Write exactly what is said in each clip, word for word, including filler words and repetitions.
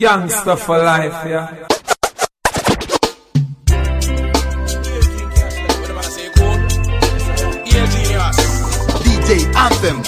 Youngster for life, yeah. D J Anthem.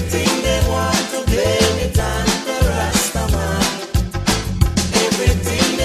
Everything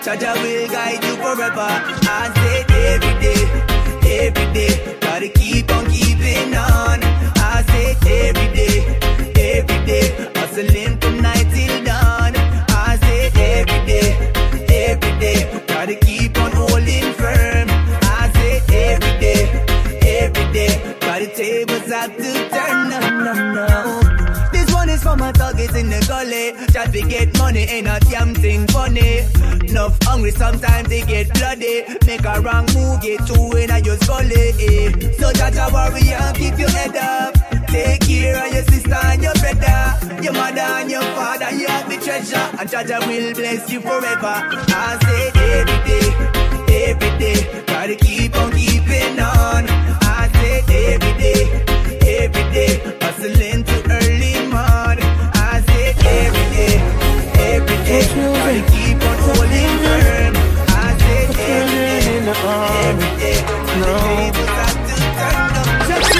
Jaja will guide you forever. I said every day, every day, gotta keep on keeping on. I said every day, every day, hustling from night till dawn. I said every day, every day, gotta keep on holding firm. I said every day, every day, got the tables have to turn. No, no, no. This one is for my targets in the gully. Try to get money, ain't a damn thing funny. Enough hungry, sometimes they get bloody. Make a wrong move, get two in a your scully. Eh. So Jaja warrior, keep your head up. Take care of your sister and your brother, your mother and your father, you have the treasure. And Jaja will bless you forever. I say every day, every day, gotta keep on keeping on. I say every day, every day, hustling to early morning. I say every day, every day, gotta keep on holding firm. I say every day, every day, the tables have to turn up.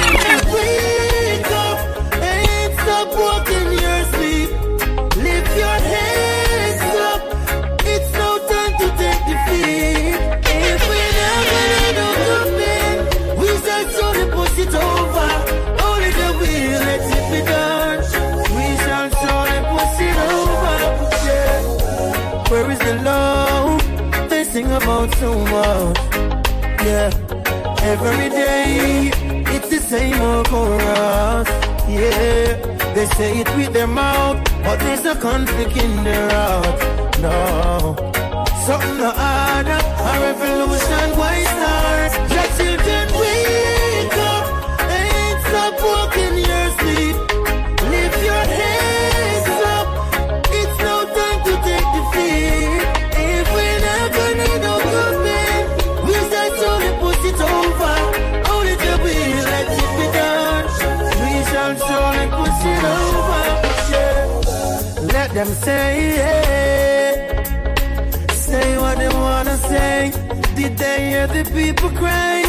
Wake up and stop walking your sleep. Lift your hands up. It's no time to take defeat. If we're not gonna do nothing, we shall surely push it over. Only the will let it be done. We shall surely push it over. Yeah. Where is the love? They sing about so much. Yeah. Every day it's the same old chorus. Yeah. They say it with their mouth, but there's a conflict in their heart. No. Something to add up, a revolution, why start? Your children wake up and stop walking your sleep. Lift your hands up. It's no time to take defeat. If we're not gonna do good, we start to push it over. Only the will let it be done. We shall surely push it over. Yeah. Let them say it. Say what they wanna say. Did they hear the people cry?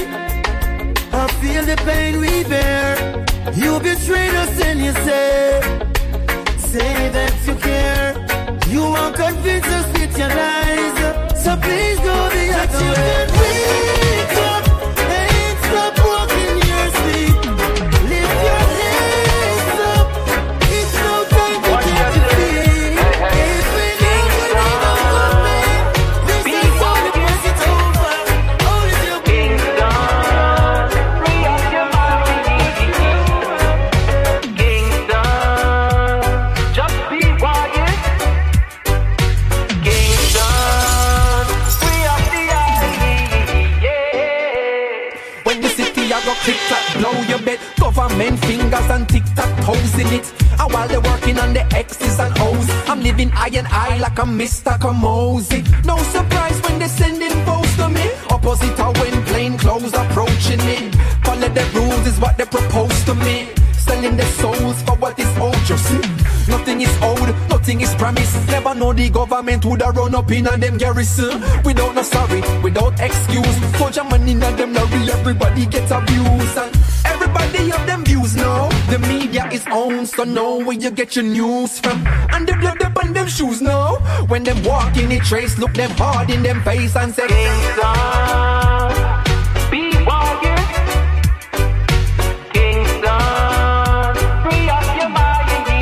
I feel the pain we bear. You betrayed us and you say, say that you care. You won't convince us with your lies. So please go the other way. Wake up and stop walking your sleep. Lift your hands up. It's no time to take defeat. If we know what we don't commit, this is all the push it over. Only the Kingston, free up your mind. Kingston, just be quiet. Kingston, free up the eye. Yeah. When the city I go click-clack, blow your bed. Government fingers and tic-tac toes in it. And while they're working on the X's and O's, I'm living eye and eye like I'm Mister Kamosi. No surprise when they're sending votes to me. Opposite are when plain clothes approaching me. Follow the rules is what they propose to me. Selling their souls for what is owed, you see. Nothing is owed, nothing is promised. Never know the government would have run up in on them garrison. Without no sorry, without excuse. Soldier money in them lorry, everybody gets abused. And everybody have them views now. The media is owned, so know where you get your news from. And the blood up on them shoes now. When them walk in the trace, look them hard in them face and say, Kingston, be warrior. Kingston, free up your mind.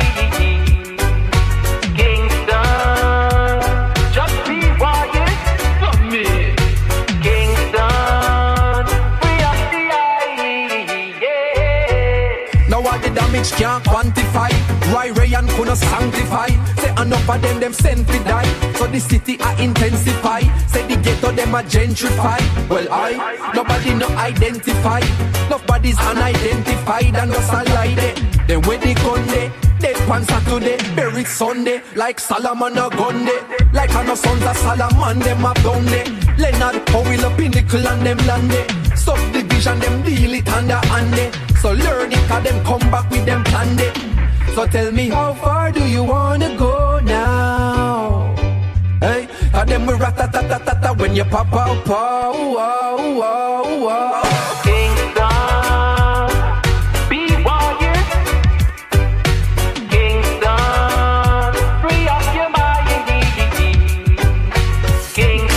Kingston, just be warrior for me. Kingston, free up the eye. Yeah. Now all the damage can't quantify. Roy Ray and couldn't sanctify. Say enough of them, them sent to die. So the city I intensify. Say the ghetto them a gentrify. Well I, nobody no identify. Nobody's unidentified and just a lie there. Then where they gun there? Dead on Saturday, buried Sunday. Like Solomon a gun there. Like I know sons of Solomon, them have done there. Leonard Powell a pinnacle and them land there. Subdivision them deal it under hand there. So learn it cause them come back with them plan there. So tell me, how far do you wanna go now? Hey, how them we rat-a-ta-ta-ta-ta when you pop out, pow, wow, wow, wow. Kingston, be warrior. Kingston, free up your mind. Kingston.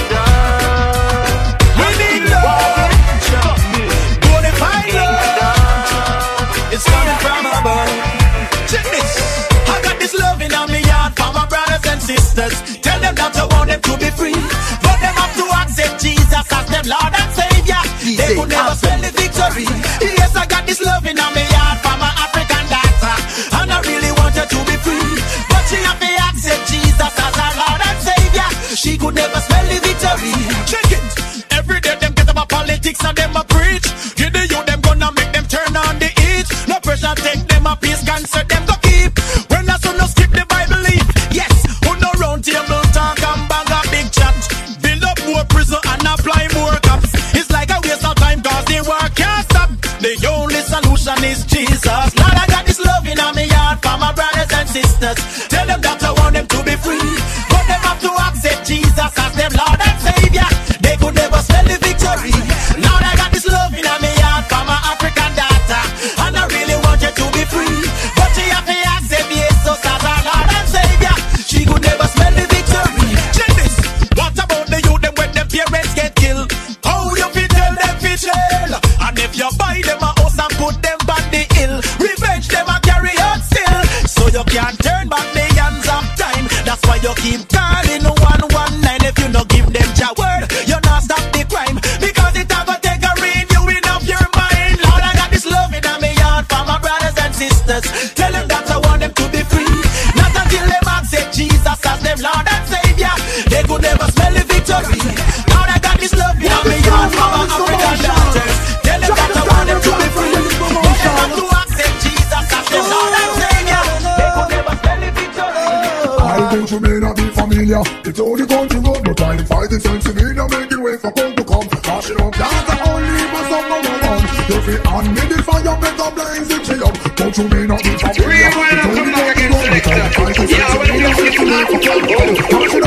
sisters. Tell them that I want them to be free, but them have to accept Jesus as them Lord and Savior. They could never spell the victory. Yes, I got this love in my heart for my African daughter, and I really want her to be free, but she have to accept Jesus as her Lord and Savior. She could never spell the victory. Check it. Every day them get about politics and them a preach. Give the youth them gonna make them turn on the heat. No pressure take them a peace, cancer them go keep. When I so no skip the Bible leaf. Yes, who no round table talk and bag a big chat. Build up more prison and apply more cops. It's like a waste of time cause the war can't stop. The only solution is Jesus. Lord, I got this love in my heart for my brothers and sisters. Tell them that I want them to be free, but them have to accept Jesus as them Lord and Savior. They could never spell the victory. Lord, I got this love in my heart for my African daughter, and I really want you to be free, but she have to accept Jesus as our Lord and Savior. She could never spell the victory. Check this. What about the youth them when them parents get killed? How you fit tell them fi jail? And if you buy them a house and put them back the hill, revenge them a carry out still. So you can't turn back the hands of time. That's why you keep calling one one nine. If you no give them your word, you not stop the crime, because it have a take a renewing of your mind. Lord, I got this love in my heart for my brothers and sisters. Tell them that I want them to be free, not until them accept Jesus as them Lord and Savior. They could never smell the victory. Lord, I got this love in my heart for my African daughters. Tell them that I want them to be free, but they have to accept Jesus as them Lord and Savior. They could never smell the victory. I think you may not be familiar. It's only going to road, but trying to fight the sense of me, now making way for God to come. Cashing up, that's the only must of no one. If it on me, the fire make a blaze it chill up. Don't you may not be familiar. It's only going to road, but trying to fight the sense of me, now making way for God to come.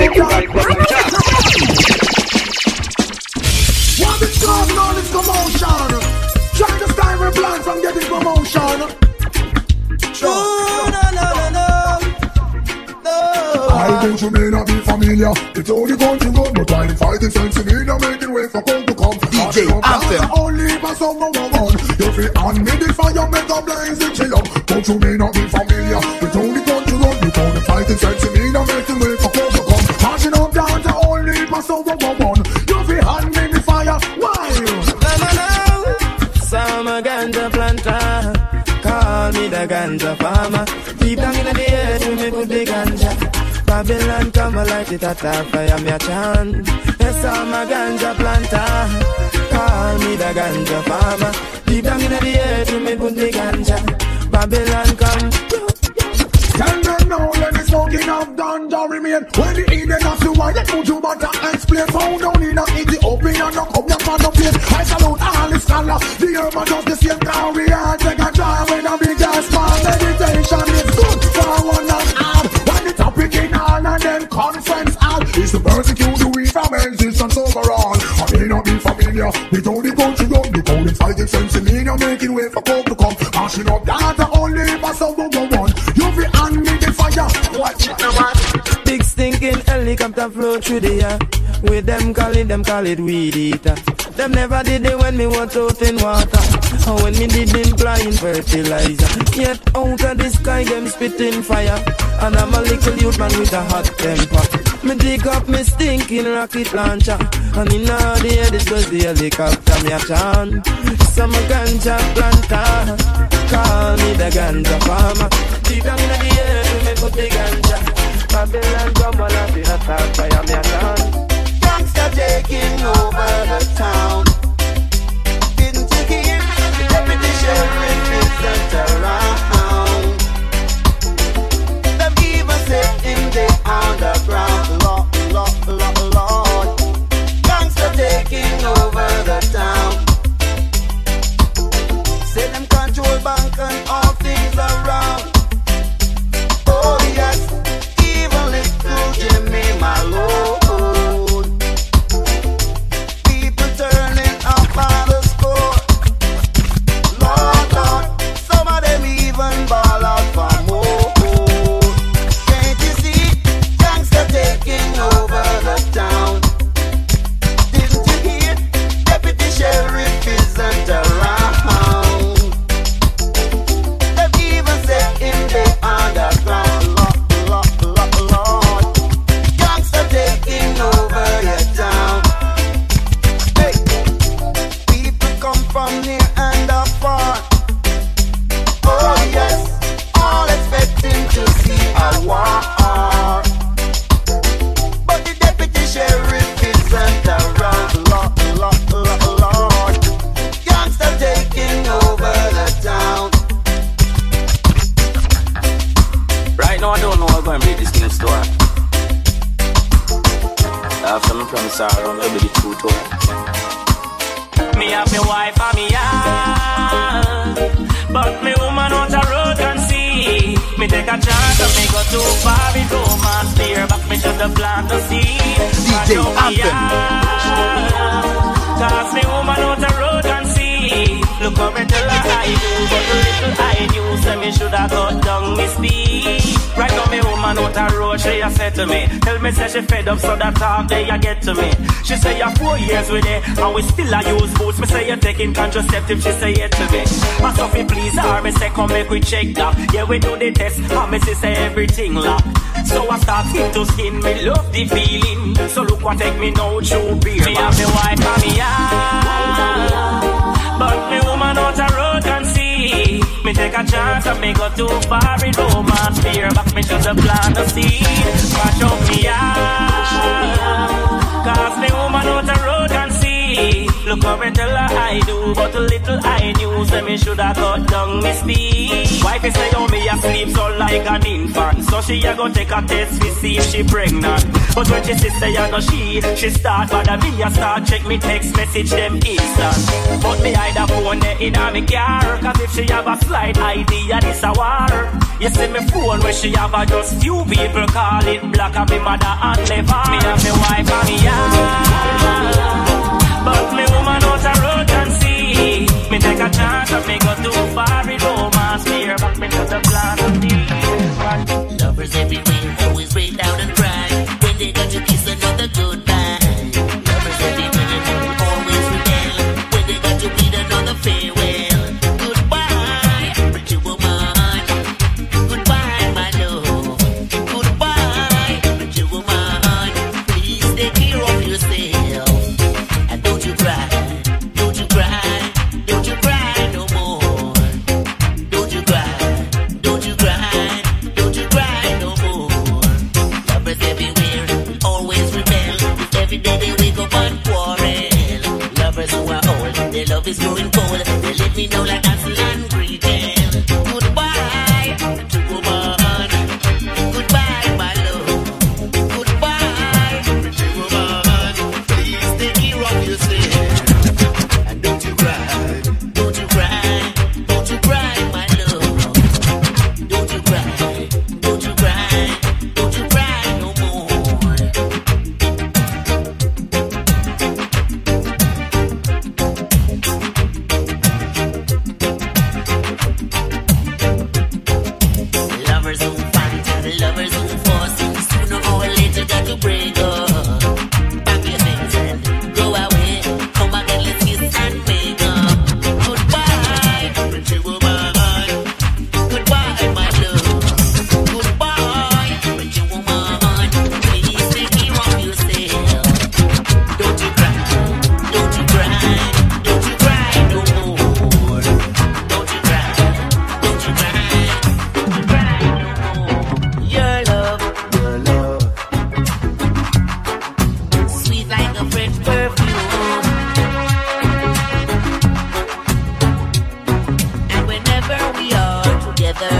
Cashing up, what is causing all this commotion? Trying to stop every plan from getting promotion. No, no, no, no, no. I think you may not be familiar. It's only going to road, but trying to fight the sense of me, now making way for God to come. D J Anthem. Only pass on one one. If it on me, the fire make a blaze it chill up. Don't you may not be familiar. It's only going to road, but trying to fight the sense of me, now making way for God to come. Marching up down to only pass on one one. You feel on me, the fire. Why? No, no, no. Some a ganja planter, call me the ganja farmer. Deep down in the air, to me put the ganja. Babylon come a light it at our fire, me a chant. Yes, I'm a ganja planter, call me the ganja farmer. Deep down in the air, to me put the ganja. Babylon come. Tell them now, let me smoking of ganja remain. When the Eden of the wine, let me do but I explain. Found down in a Ethiopia, no come down from the place. I salute all the scholars, the urban just the same now. We are take a drive with a big ass man. Meditation is good for one and all. When the topic in all and them conference all is to persecute the weak from existence overall. I may not be familiar with all the country road. The code and fighting sense in me, you're making way for coke to come. Mashing up data only for someone go on. You be on me the fire. Watch it now, man. Big stinking helicopter flow through the air. With them calling, them call it weed eater. Them never did it when me was out in water, or when me did in flying fertilizer. Yet out of the sky them spitting fire, and I'm a little youth man with a hot temper. Me dig up me stinking rocket launcher, and in all the air this was the helicopter me a chant. Some ganja planter, call me the ganja farmer. Deep down in the air me put the ganja. Babylon come on and see the top fire me a chant. Gangsta taking over the town. Didn't you hear? The deputy sheriff is sent around. Them even sitting there on the ground. Lord, Lord, Lord, Lord. Gangsta taking over the town. Say them control bank and all things around. Oh yes, even little Jimmy, my lord. this around, maybe the truth too. Me have me wife and me yard, but me woman out the road can see. Me take a chance and me go too far with romance. Steer back, me should have planted the seed. D J Anthem. Cause me woman out the road can see. Look how me tell her I do, but the little I knew, say me should have cut down me speed. Right now me woman out the road, she a said to me, tell me say she fed up so that talk they a get to me. She say you're four years with it, and we still a use boots. Me say you're taking contraceptive, she say it to me. And so fi please her, me say come make we check that. Yeah we do the test, and me say everything lock. So I start skin to skin, me love the feeling. So look what take me now, true beer. Me have me wife and me yard, but me woman out the road can see. Me take a chance and me go too far with romance. Fear back, me should have planted the seed. Mash up me yard, cause me woman out the road can see. Look how me tell her I do, but a little I knew, say me should have cut down me speed. Wifey say oh me a sleep so like an infant, so she a go take a test to see if she pregnant. But when she say I know she, she start bother me a start check me text message them instant. But me hide a phone there in a me car, cause if she have a slide I D and it's a war. You see me phone where she have a just few people call it black and me mother and never. Me have me wife and me yard, but me woman out the road can see. Me take a chance and me go too far with romance. Fear back me to the plan of the lovers everywhere always break down and cry when they got to kiss another goodbye. Lovers everywhere always rebel when they got to bid another farewell. Goodbye, pretty woman. Goodbye, my love. Goodbye, pretty woman. Please take care of yourself. Don't you cry, don't you cry, don't you cry no more. Don't you cry, don't you cry, don't you cry no more. Lovers everywhere always rebel. Every day they wake up and quarrel. Lovers who are old, their love is growing cold. They let me know like Hansel and Gretel. Goodbye, to woman. Goodbye, my love. Goodbye, to woman. Please take care of yourself. And don't you cry, don't you cry, don't you cry, my love. Don't you cry, don't you cry, don't you cry no more. Lovers who fight and lovers who force, sooner or later got to break up. Pack your things and go away. Come again, let's kiss and make up. Goodbye, pretty woman. Goodbye, my love. Goodbye, pretty woman. Please take care of yourself. Don't you cry, don't you cry, don't you cry no more. Don't you cry, don't you cry, don't you cry no more. Your love, your love, sweet like a French perfume. And whenever we are together,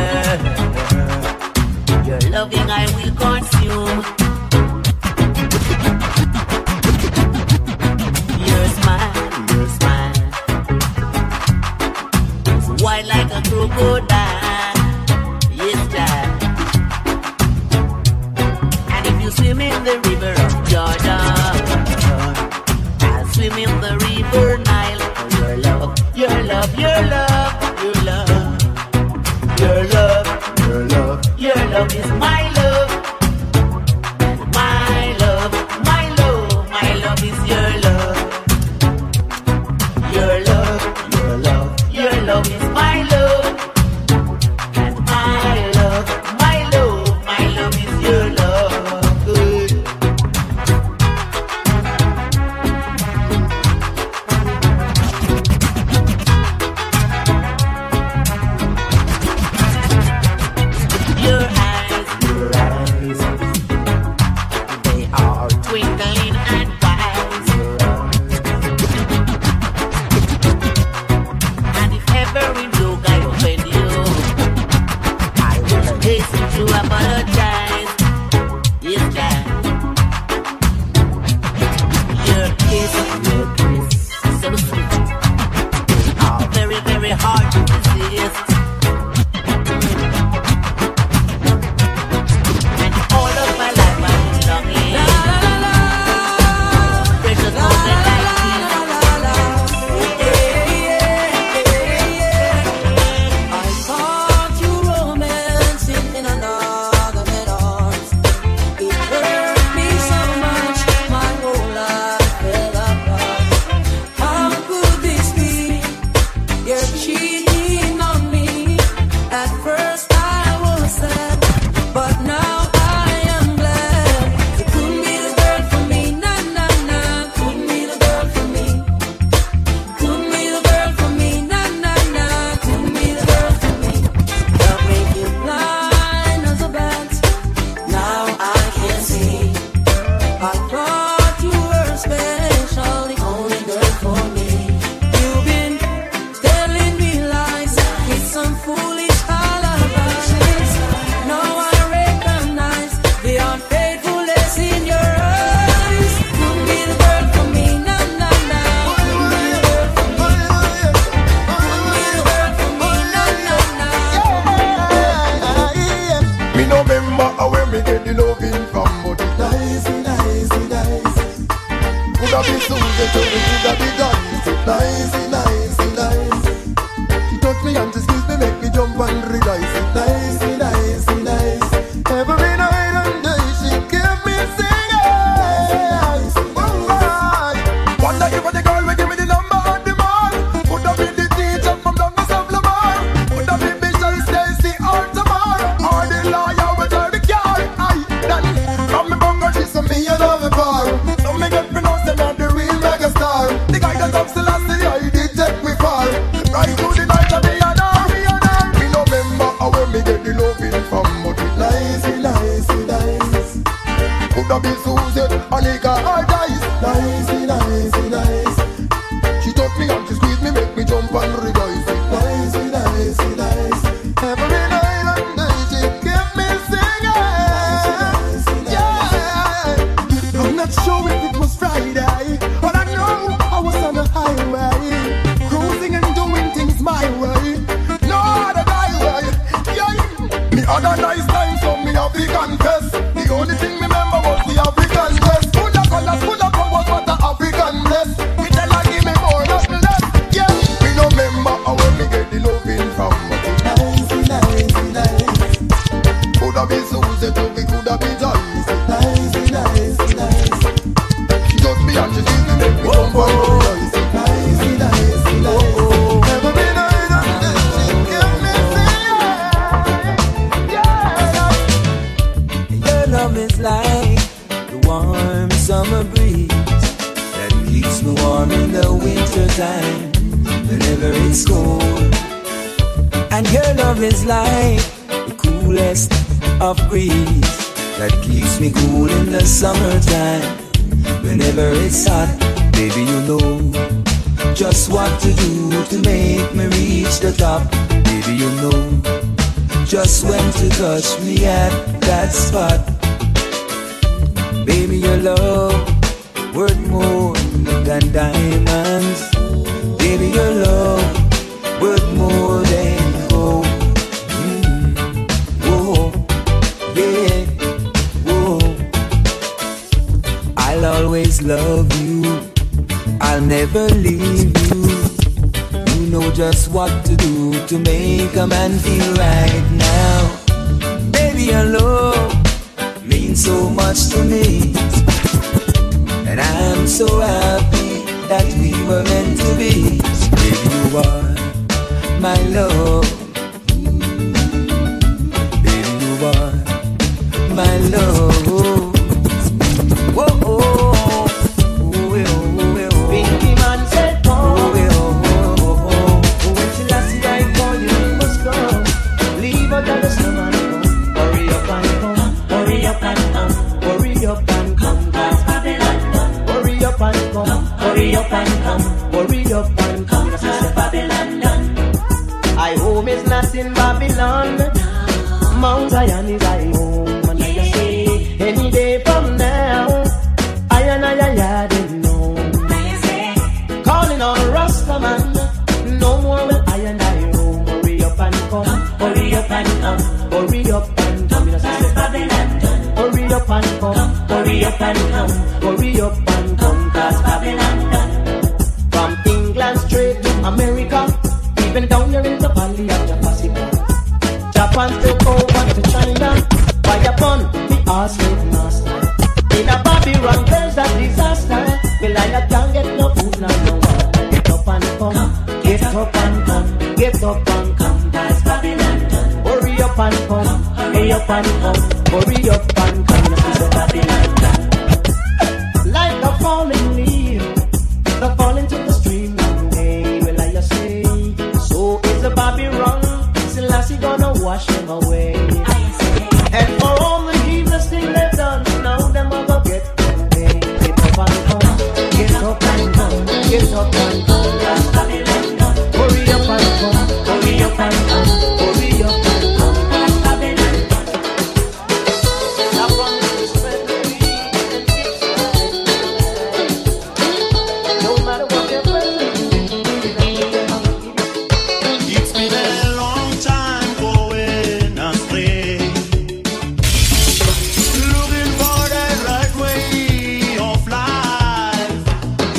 your loving I will consume. Your smile, your smile is white like a crocodile. Yes, child. And if you swim in the river of Jordan, I'll swim in the river Nile. Your love, your love, your love, your love, your love, your love, your love is my love. My love, my love, my love is your love. Your love, your love, your love is my love. And my love, my love, my love is your love. Good. be Susie, so we could have been done. Nice, nice, nice. She touched me and she squeezed me, make me jump and rejoice. Nice, nice, nice. Every night and day she kept me singing. Wonder if the girl will give me the number of the man. Would have been the teacher from Douglas of Lamar. Would have been Bishop Stacy or Tamar. Or the lawyer with her the car. Aye, that from me bungle she saw me and have a bar. So me get pronounced them on the real mega star. The guy that comes to last the I did take me far. Right to the night of me and her, me and her. Me no remember how when me get the loving from. But it nice, nice, nice. Could have been Susie, Anika or Dice. Nice, nice, nice. She touched me and she squeezed me, make me jump and rejoice. Nice, nice, nice. Every night and day she kept me singing. Yeah. I'm not sure if it was Friday, but I know I was on the highway, cruising and doing things my way. No other highway. Yeah. Me had a nice time, so me have to confess. The only thing me remember was the African dress. Full of colors, full of powers, what the African bless. Me tell her give me more, not less. Yeah, me no remember how when me get the loving from. But it nice, nice, nice. Coulda been Susie, too, we coulda been Joyce. Nice, nice, nice. She touched me and she squeezed me, make me jump and rejoice. Nice, nice, nice. Every night and day she kept me singing. Yeah. Your love is like the warm summer breeze that keeps me warm in the winter time whenever it's cold. And your love is like the coolest of breeze that keeps me cool in the summertime whenever it's hot. Baby, you know just what to do to make me reach the top. Baby, you know just when to touch me at that spot. Baby, your love worth more than diamonds. Baby, your love worth more than gold. Mm. Whoa, yeah, whoa. I'll always love you. I'll never leave you. You know just what to do to make a man feel right now. Baby, your love means so much to me, and I'm so happy that we were meant to be. Baby, you are my love. Baby, you are my love. Whoa, oh, oh, oh, oh, oh. Pinky man said, oh, oh, oh, oh, oh. When she last see I call you, you must go. Leave out of the summer and come. Hurry up and come. Hurry up and come. Hurry up and come. Cause Babylon done. Hurry up and come. Hurry up and come. Hurry up and come. Cause Babylon done. I home is not in Babylon. Mount Zion is I home. And I say, any day from now, I and I, I, I didn't know. Calling on Rastaman, no more will I and I roam. Hurry up and come, hurry up and come, hurry up and come. Babylon done. Hurry up and come, hurry up and come, hurry up and come. Cause Babylon done. From England straight to America, even down here in the valley of the Pacific. Japan took over to China. By upon the slave master. In a Babylon there's a disaster. Well, I can't get no food now, no water. Get up and come, get up and come, get up and come. That's Babylon done. Hurry up and come, hurry up and come, hurry up and come. This is Babylon done. Like a falling leaf, the falling to the stream one day. Well, I say, so is the Babylon. Selassie gonna wash them away. And for all the heedless thing they've done, now them all go get them paid. Get up and come, get up and come, get up and come. That's Babylon done. Hurry up and come, hurry up and come, hurry up and come. That's Babylon done. Now from the spread the weed and kiss right. No matter what they're doing, it's been a long time going astray, looking for the right way of life.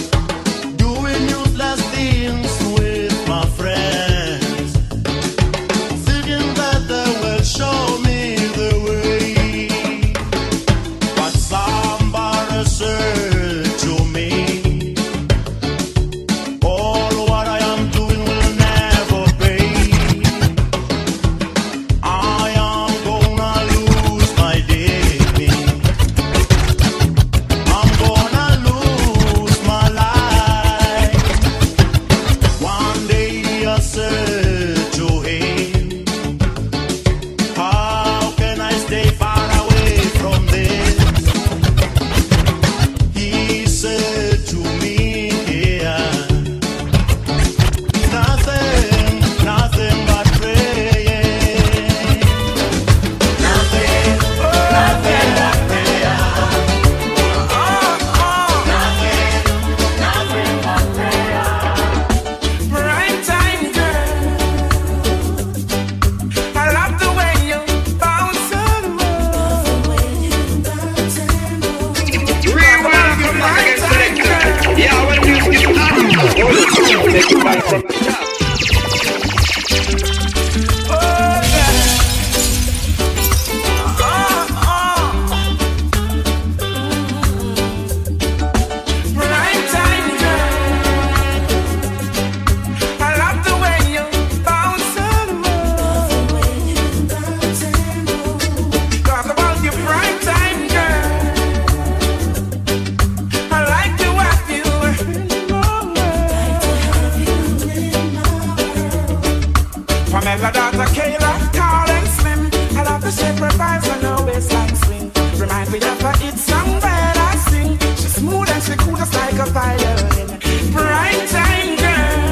her daughter Kayla, tall and slim. I love the shape her thighs and her waistline swing. Remind me of her hit song that I sing. She's smooth and she cool just like a violin. Bright time girl,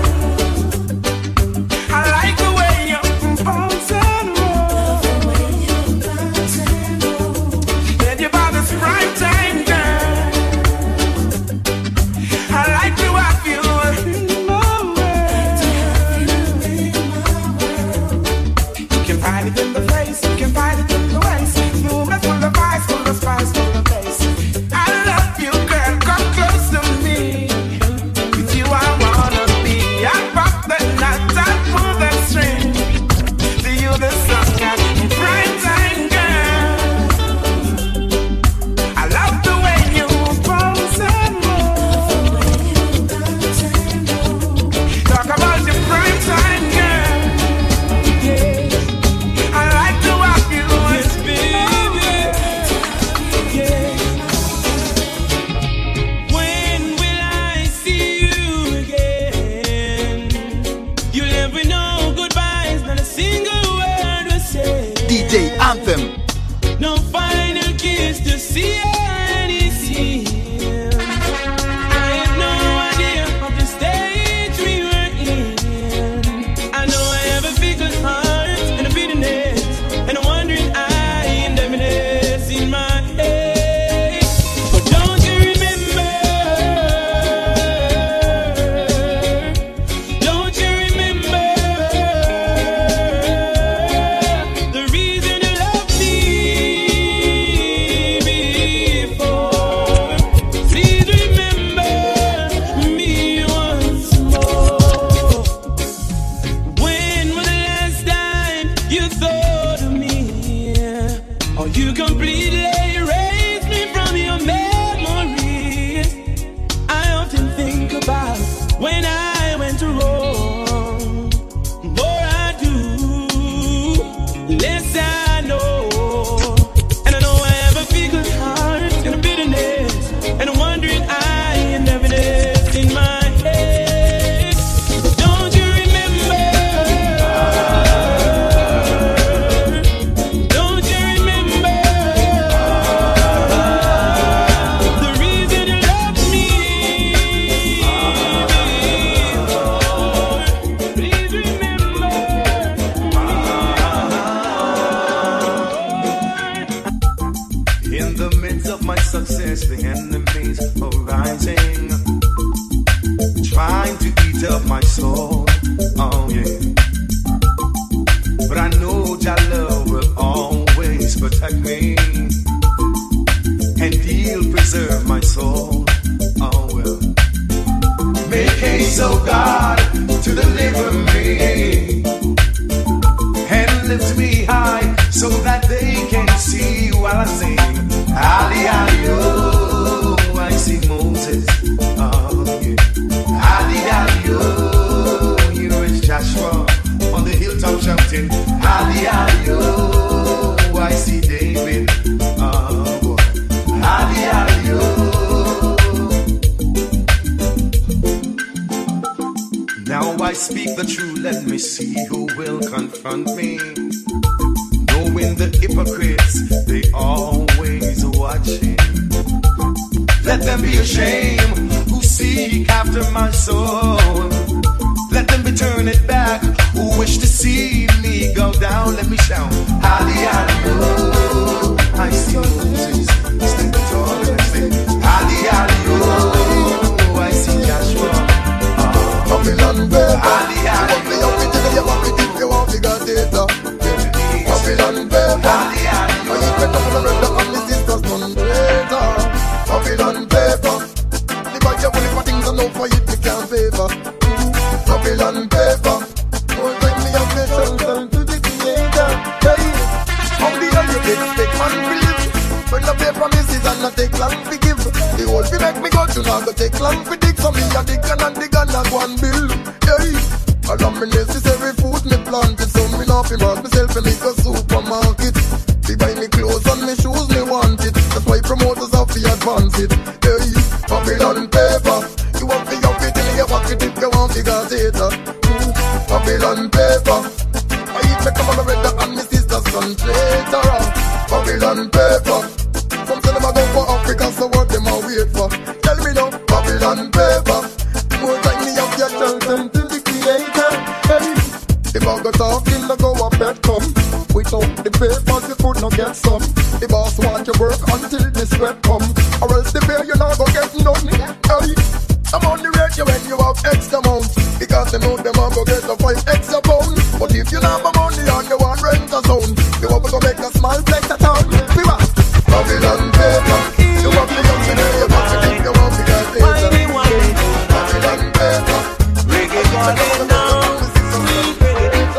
I like the way you bounce and roll. Then your body's bright time girl. I like to have you in my world. You can find it in the face, you can find it in the waist. You make full of ice, full of spice, full of face. I love you, girl, come close to me. With you I wanna be. I pop the knot, I pull the string. To you the song, bright time girl. I love the way you bounce and roll. Talk about the bright time girl. Yeah. I like to have you. Yes, baby. Yeah. When will I see you again? You'll never know goodbyes, not a single word was said. D J Anthem. No final kiss to see any scene. I had no idea of the stage we were in. I know I have a fickle heart and a bitterness, and I'm wondering I and emptiness in my head. But don't you remember? Don't you remember the reason you loved me before? Please remember me once more. When was the last time you thought of me? Or you completely erased me from your memories? I often think about when I went wrong. More I do, less I know. And I know I have a fickle heart and a bitterness, and I'm wondering I and emptiness in my head. Don't you remember? Don't you remember the reason you loved me before? Please remember. In the midst of my success, the enemies are rising, trying to eat up my soul. Oh yeah. But I know Jah love will always protect me, and He'll preserve my soul. Oh well. Make haste, oh God, to deliver me, and lift me high so that they can see while I sing. Ali, Ali, oh, I see Moses. Oh, yeah. Ali, Ali, oh, here is Joshua on the hilltop shouting. Ali, Ali, oh, I see David. Oh, boy. Ali, Ali, oh. Now I speak the truth, let me see who will confront me. Knowing the hypocrites, they always watching. Let them be ashamed who seek after my soul. Let them be turn it back who wish to see me go down. Let me shout, Ali, Ali, oh, I see Moses standing tall and I say, Ali, Ali, oh, I see Joshua. Babylon, baby. Ali, Ali, You want me up, you want me deep, you want me got it. Babylon, baby. Ali, Ali, When you get up on the red, on the sisters, none better. Babylon, paper. The bag you full of things I know for you, you can't favor. Babylon, paper. Don't take me up, me shelter to the creator. Hey, how the hell you expect man to live? When the pay promises and not take long to give. The whole thing make me go to now, go take long to dig. So me a dig and dig and a go and build. Hey, all of me necessary food me planted. So me not fi mark myself and make a supermarket. They buy me clothes and me shoes me want it. That's why promoters have to advance it. Hey, Babylon paper. You want to have it till you walk it if you want to get it. Babylon paper. Babylon traitor, Babylon paper. Some tell them I go for Africa, so what them I wait for? Tell me now, Babylon paper. More like me have your chance to the creator. Hey, if I go talking, I go up bed come. Without the papers, you could not get some. The boss want you work until the sweat come, or else the pay you not go get none. Hey, I'm on the radio when you have extra amount, because they know them all go get a five extra pound. But if you not have money and you want rent a zone, you want to go make a small place a town. We want Babylon paper. You want to come today, you want to think you want to get later. Babylon paper. Reggae calling now. Sweet reggae.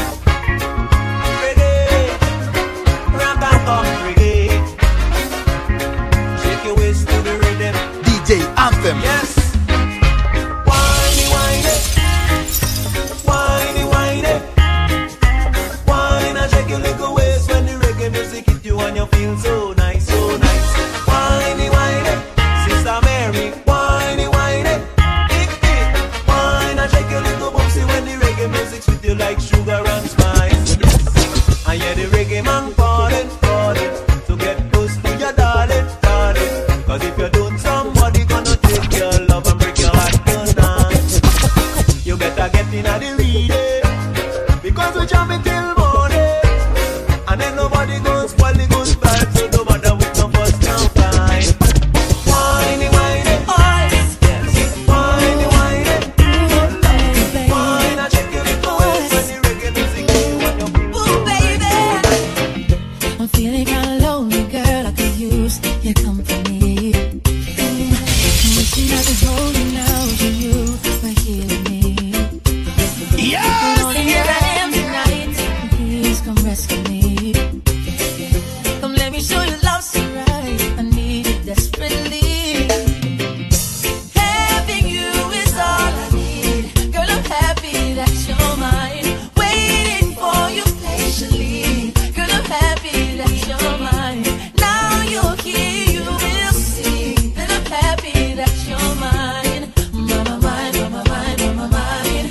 Reggae. Ramp up reggae. Shake your waist to the rhythm. D J Anthem. Yes. Whiny, whiny. Whiny, whiny. Whine and shake your little waist when the reggae music hit you and you feel so nice, so nice. Whiny, whiny. Sister Mary. Whiny, whiny. Hit it. Whine and shake your little boopsie when the reggae music sweet you like sugar and spice. Yes. And yeah, the reggae man falling, falling to get close to your darling, darling. Cause if you don't, somebody gonna take your love and break your heart tonight. You better get in at the reading, because we jamming till morning. And then nobody goes spoil the good vibes, so no matter with no fuss now fine. Whiny, whiny, yes. Whiny, whiny, whine and shake your little waist when the reggae music hit you and you feel so nice. I'm feeling kinda lonely, girl. I could use your company. Mm. Wishing I could hold you now, to you were here with me. Yes, Only here I am tonight. Please come rescue me. Come let me show you love so right. I need it desperately. Having you is all I need. Girl, I'm happy that you're mine. Waiting for you patiently. Girl, I'm happy that you're mine. Now you're here, you will see that I'm happy that you're mine. Mama mine, mama mine, mama mine.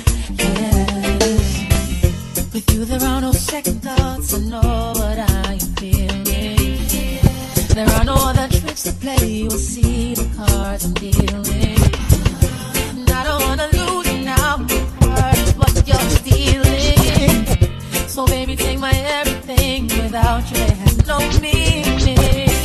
Yes. With you there are no second thoughts. I know what I am feeling. There are no other tricks to play. We'll see the cards I'm dealing. And I don't wanna lose you now. Worth what you're stealing. So baby, take my everything. Without you, it has no meaning.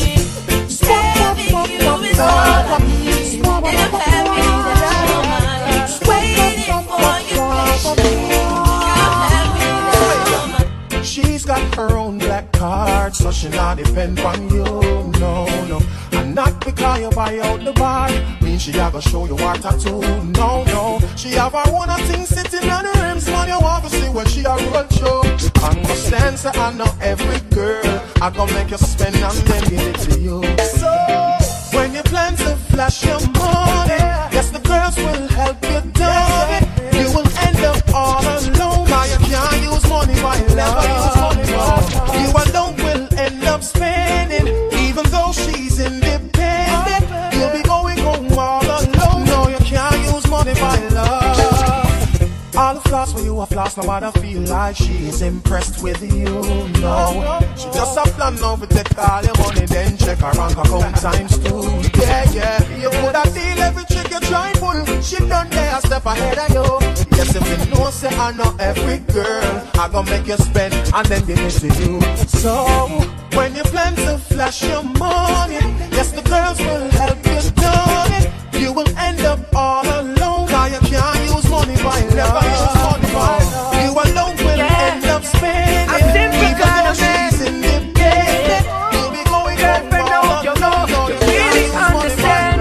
Having you is all I need. And I'm happy that you're mine. Waiting for you patiently. I'm happy that you're mine. She's got her own black card, so she not depend on you, no, no. And not because you buy out the bar, mean she a go show you what tattoo, no, no. She have her own thing sitting on her rims, man, you want to see what she a roll show. Understand, say I know every girl, I gon' make you spend and then give it to you. So, when you plan to flash your money, yes, the girls will help you do it. You will end up all alone, now you can't use money by love. You alone will end up spending, even though she's independent. You'll be going home all alone, no, you can't use money by love. All the flaws where you are floss, nobody feel like she's impressed with you, no. She just a plan now to take all your money, then check her bank account times two. Yeah, yeah, you could have deal every trick you try pull. She done there a step ahead of you. Yes, if you know, say I know every girl, I gon' make you spend and then give it to you. So, when you plan to flash your money, yes, the girls will help you do it. You will end up all alone, cause you can't use money by love. You alone will end up spending, even though she's independent. You'll be going home all alone, you can't use money by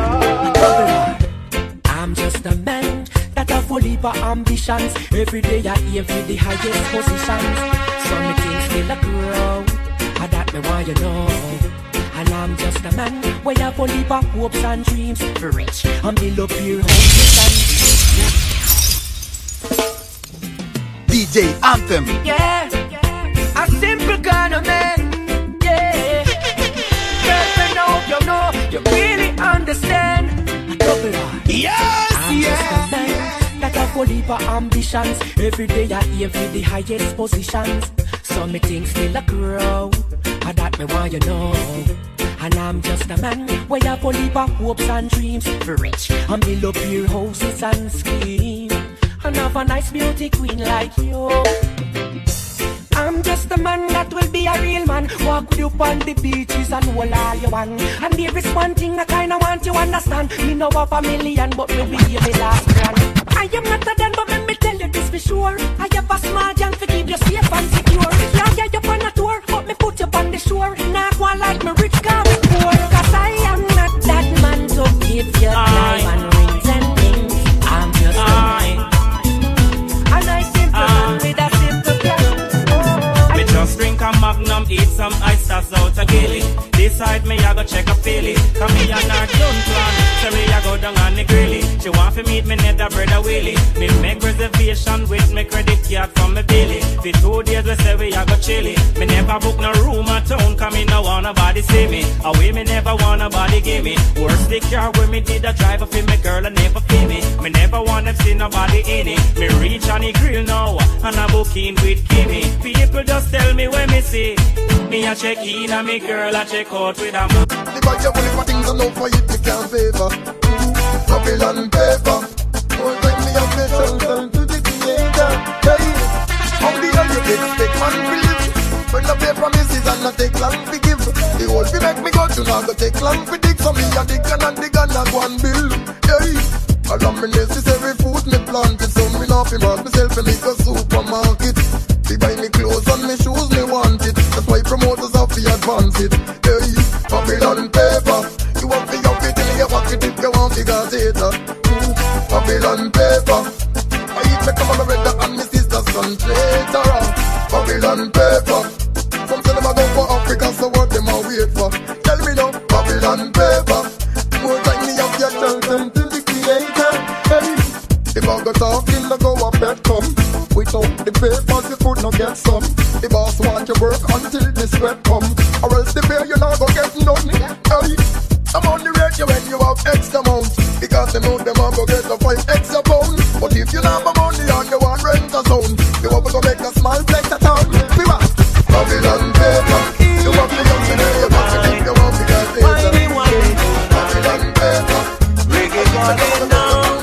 love. I'm just a man that have full heap of ambitions. Every day I aim for the highest positions. Some me things still a grow, and that me want you know. And I'm just a man where I have full heap of hopes and dreams. For rich and build up your hopes. D J Anthem. Yeah, a simple kind of man. Yeah, girlfriend, hope you know you really understand. A double R. Yes, I'm yes. just a man that have full heap of ambitions. Every day I aim for the highest positions. So me think still a grow, and that me want you know. And I'm just a man where you have a leap of hopes and dreams. For rich and build up your houses and scheme, and have a nice beauty queen like you. I'm just a man that will be a real man. Walk with you on the beaches and hold all you want. And there is one thing I kinda want you understand. Me know of a million, but me will be the last grand. I am not a den, but let me tell you this for sure. I have a small jam to keep you safe and secure. Yeah, yeah, you're on a tour, but me put you on the shore. Now one like me rich, come me poor. Cause I am not that man to give you diamond rings and things. I'm just a man. A nice simple man with a simple plan. Me just drink a Magnum, eat some ice sauce out a gilly. Decide me I go check a filly. Come me and her done plan. So me I go down on the grilly. She want to meet me near the brother Willie. Me make reservation with me credit card from me Billy. For two days we say we I go chilly. Me never book no room at town. Come me no want nobody see me. Away me never want nobody give me. Worst the car when me did a driver for me girl and never feel me. Me never want to see nobody in it. Me reach on the grill now and I book in with Kimmy. People just tell me when me see. Me a check in and me girl a check out with a man. The bag you full of things I know for it me can't favor. Babylon paper. More time me have to shelter to the creator. Hey, how the hell you expect man to live? When the pay promises and not take long to give. The whole fi make me go to now go take long to dig. So me a dig and dig and a go and build. Hey, all of me necessary food me planted. So me not fi mark myself and make a supermarket. They buy me clothes and me shoes me want it. That's why promoters have to advance it. Hey, Babylon paper. You want to have it in your pocket if you want to get it. Mm, Babylon paper. I eat me come on my brother and my sister's son traitor. Babylon paper. Some say them a go for Africa, so what them a wait for? Tell me now, Babylon paper. More time me have your children to the creator. Hey, the bag of talking the go up and come. Without the papers you could not get some. The boss want you work until the sweat come. Or else the pay you not go get none. Hey, I'm on the radio when you have extra amount. Because they know them a go get a five extra pound. But if you not have money and you want rent a zone, you have to make a small place a town. We want Babylon paper. You want the young to know you want to think you want to get it. Babylon paper. Reggae going down.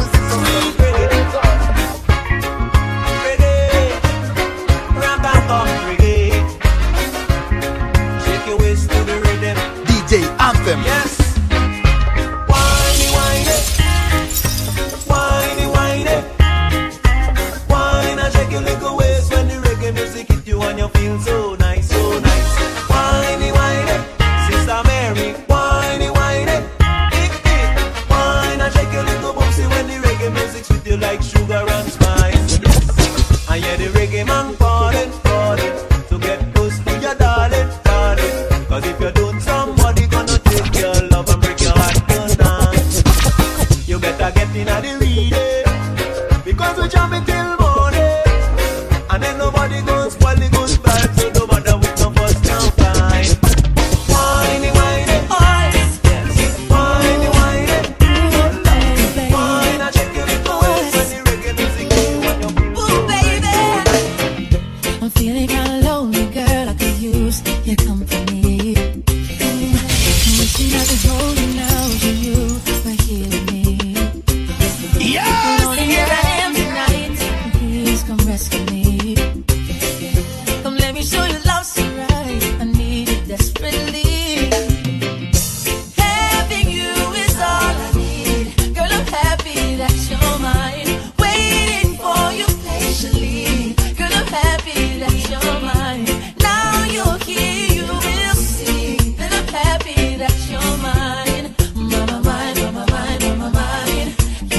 D J Anthem. Yes. Whiny, whiny. Whiny, whiny. Whine and shake your little waist when the reggae music hit you and you feel so nice, so nice. Whiny, whiny. Sister Mary. Whiny, whiny. Big, big. Whine and shake your little boomsy when the reggae music sweet you like sugar and spice. And yeah, the reggae man falling, falling. To get close to your darling, darling. Cause if you don't, somebody gonna take your love and break your heart tonight. You better get in at the relay, because we jamming till morning. And then nobody gonna spoil the good vibes, so no matter with no first down time. Whiny, whiny, yes. Whiny, whiny, whine and check your little waist when the reggae music hit you and you feel so nice. I'm feeling kinda lonely, girl. I could use your company. Mm. Wishing I could hold you now, to you for healing me. Yes, Only here I am tonight. Please come rescue me. Come let me show you love so right. I need it desperately. Having you is all I need. Girl, I'm happy that you're mine. Waiting for you patiently. Girl, I'm happy that you're mine. Now you're here, you will see that I'm happy that you're mine. Mama mine, mama mine, mama mine.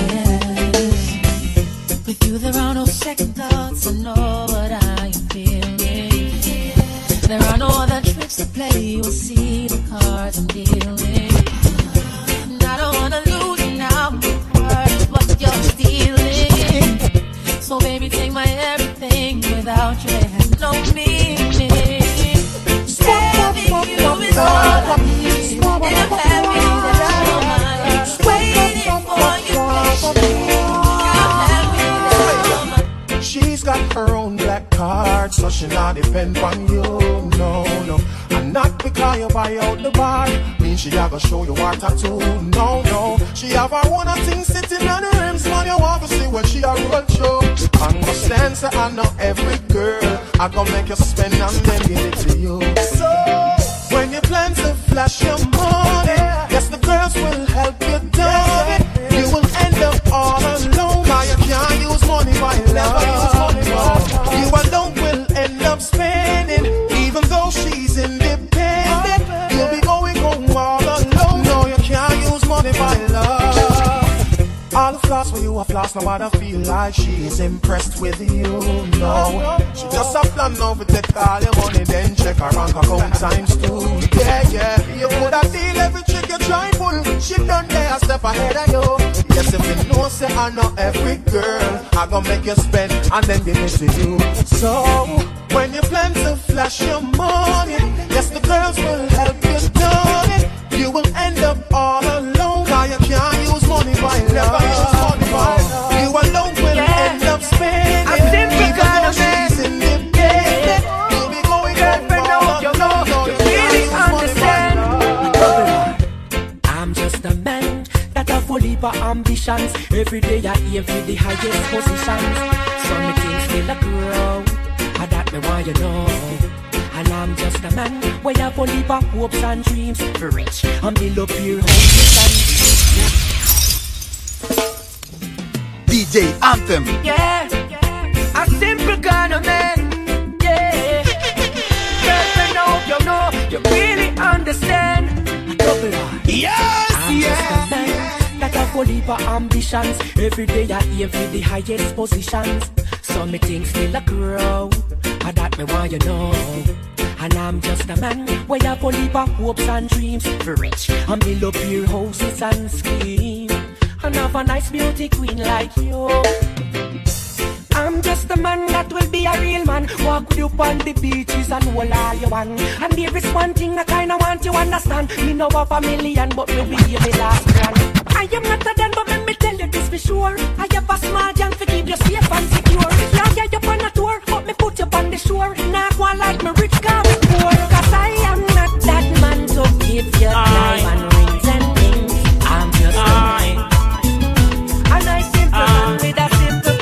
Yes. With you there are no second thoughts. I know what I am feeling. There are no other tricks to play. You will see the cards I'm dealing. And I don't wanna lose you now. Part of what you're stealing. So baby, take my everything. Without you, it has no meaning. Having you is all I need. And I'm happy that you're mine. Waiting for you patiently. I'm happy that you're mine. She's got her own black card, so so she not depend on you, no, no. And not because you buy out the bar, mean she a go show you what tattoo, no, no. She have her one thing sitting on the rims, man, you want to see what she a roll show. Understand, say I know every girl, I gon' make you spend and then give it to you. So, when you plan to flash your money, yes, the girls will help you do it. You will end up all alone, now you can't use money by love. You alone will end up spending, even though she's independent. You'll be going home all alone, no, you can't use money by love. All the flaws for you are flaws, nobody feel like she is impressed with you, no. She just a plan now to take all your money, then check her bank account times two. Yeah, yeah, you could have deal every trick you try pull. She done there a step ahead of you. Yes, if you know, say I know every girl, I gon' make you spend and then give it to you. So, when you plan to flash your money, yes, the girls will help you do it. You will end up all alone, now you can't use money by love. You alone will yeah. end up spending. I think we're gonna she's independent. You'll be going girlfriend, no, you know, you really understand. I'm just a man that have full heap of ambitions. Every day I aim for the highest positions. Some me things still a grow, and that me why you know. And I'm just a man where you have full heap of hopes and dreams. For rich and build up your hopes. D J Anthem. Yeah, a simple kind of man. Yeah, girlfriend, I hope you know you really understand. A double R. Yes, I'm yes. just a man that have full heap of ambitions. Every day I aim for the highest positions. So me things still a grow, and that me want you know. And I'm just a man where you have full heap of hopes and dreams. For rich and build up your houses and schemes. And have a nice beauty queen like you. I'm just a man that will be a real man. Walk with you on the beaches and hold all you want. And there is one thing I kinda want you understand. Me know of a million, but me be the last grand. I am not a den, but let me tell you this for sure. I have a small gang to keep you safe and secure. Yeah, yeah, you're on a tour, but me put you on the shore. Now go like me rich, car me poor. Cause I am not that man to give you diamond rings and things. I'm just a man. And I simple uh, with a simple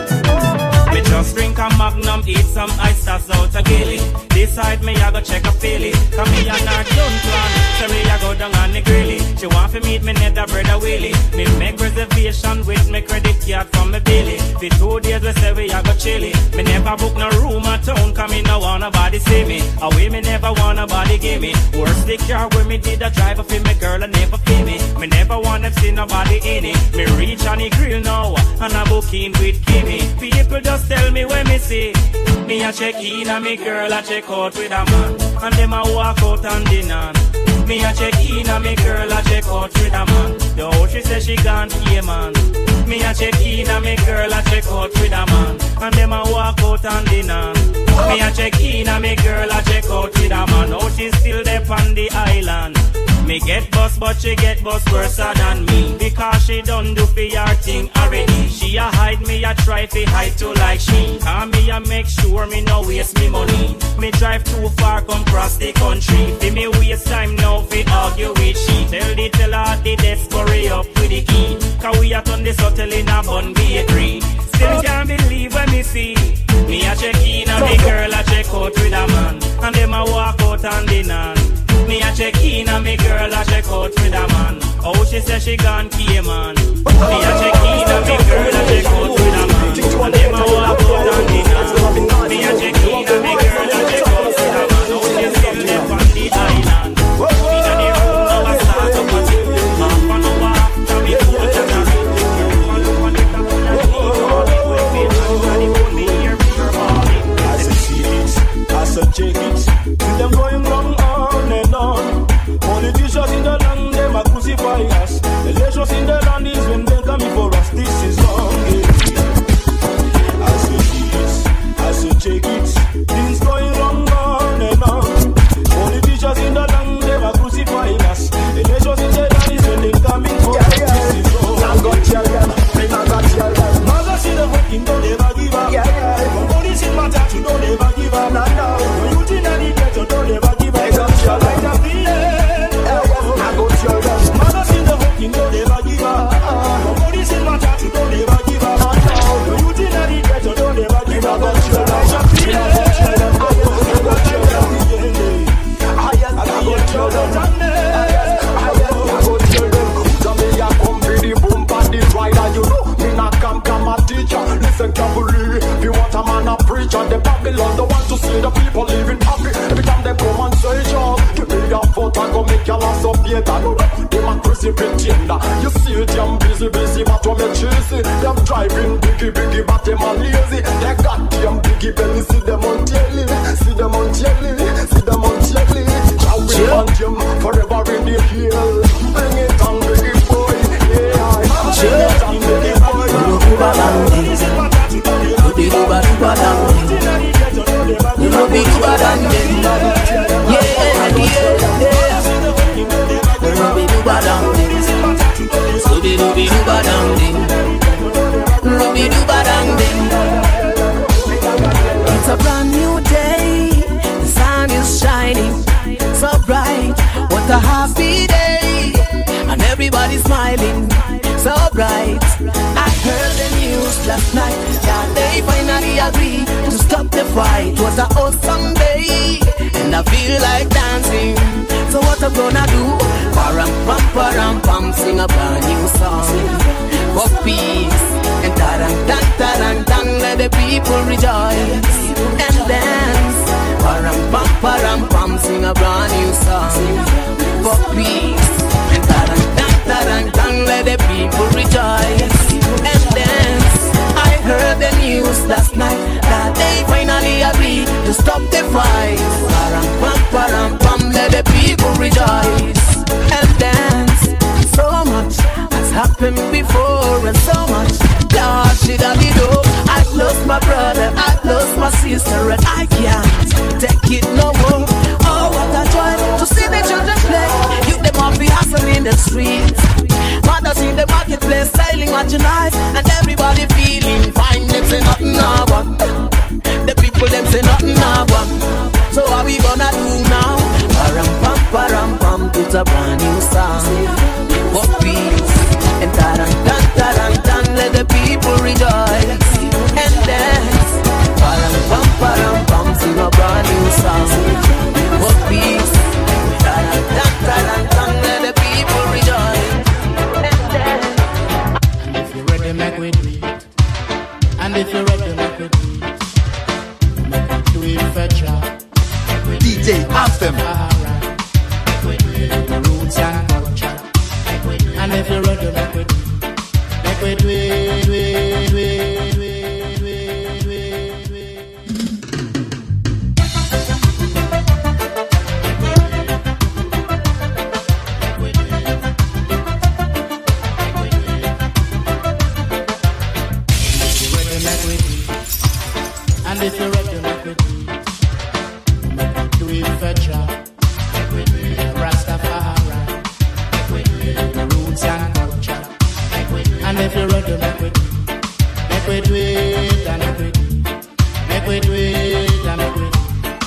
plan. Me just drink a Magnum, eat some ice sauce out a gilly. Decide me I go check a filly. Come me and her done plan. So me I go down on the grilly. She want to meet me net a brother Willie. Me make reservation with me credit card from me Billy. For two days we say we I go chilly. Me never book no room at town, cause me no want nobody see me. Away me never want nobody give me. Worst the car when me did a driver for me girl and never feel me. Me never want them see nobody in it. Me reach on the grill now and I book in with Kimmy. People just tell me when me see me a check in and me girl a check out with a man. And them a walk out and dinner. Me a check in and me girl a check out with a man. The hoe she say she gone yeah man. Me a check in and me girl a check out with a man. And them a walk out and dinner. Me a check in and me girl a check out with a man. Oh she still there on the island. Me get bust but she get bust worse than me. Because she done do for your thing already. She a hide me a try fi hide too like she. And me a make sure me no waste me money. Me drive too far come cross the country. Fi me waste time now fi argue with she. Tell the teller the desk hurry up with the key. Cause we a turn this hotel in a bun bakery. Still can't believe when me see me a check in and me girl a check out with a man. And them a walk out and dinner. Me a check in and me girl a check out with a man. Oh she say she gone key man. Me a check in and me girl a check out with a man. And them a walk out and dinner. Me a check in and me girl a check out with a man. Oh she still there on the island. Me a the room now a start up a thing. Half an hour after me go to the ring. One one it up on a team. All the way me and the phone me hear me her balling. I say see it, I say check it. See them going wrong on and on. Politicians in the land, them a crucify us. Elections in the land is when they coming for us. This is instigator. No, democracy pretender. You see them busy, busy, but what me cheesy. Them driving biggie, biggie, but them are lazy. They got them biggie belly, see them on telly, see them on telly, see them on telly. Now we want them forever in the hill. Bring it on, biggie boy, yeah. Bring it on, biggie boy. Duba duba dang, you know be duba dang, yeah, yeah, yeah. You know be duba dang, so be do be duba dang, you be duba dang. It's a brand new day, the sun is shining so bright. What a happy day, and everybody's smiling so bright. I heard the news last night that they finally agreed to stop the fight. It was an awesome day, and I feel like dancing. So what I'm gonna do? Param pam param pam, sing a brand new song for peace. And tarang tang tarang tang, let the people rejoice and dance. Param pam param pam, sing a brand new song for peace. And tarang tang tarang tang, let the people rejoice and dance. I heard the news last night that they finally agreed to stop the fight. Param pam param pam, let the people rejoice and dance. So much has happened before, and so much God should have been done. I've lost my brother, I've lost my sister, and I can't take it no more. Oh, what a joy to see the children play. You them off be hustling in the streets. Mothers in the marketplace selling merchandise, and everybody feeling fine. Them say nothing now, but the people them say nothing now, but so what we gonna do now? Param pam param pam, it's a brand new song for peace. And tarang tan tarang tan, let the people rejoice and dance. Param pam param pam, sing a brand new song for peace. Tarang tan tarang tan, let the people rejoice and dance. And if you're ready, make we do it. And if you're ready, make we do it. Make we do it for job. D J Anthem. Roots and culture. And if you're ready, make we do it. Make we do it, do it, do it, do it, do it, do it, do it. And if you're ready, make we do it. Make we do it for job. Rastafari. Roots and culture. And if you're ready, make we do it. Make we do it, and make we do it. Make we do it, and make we do it.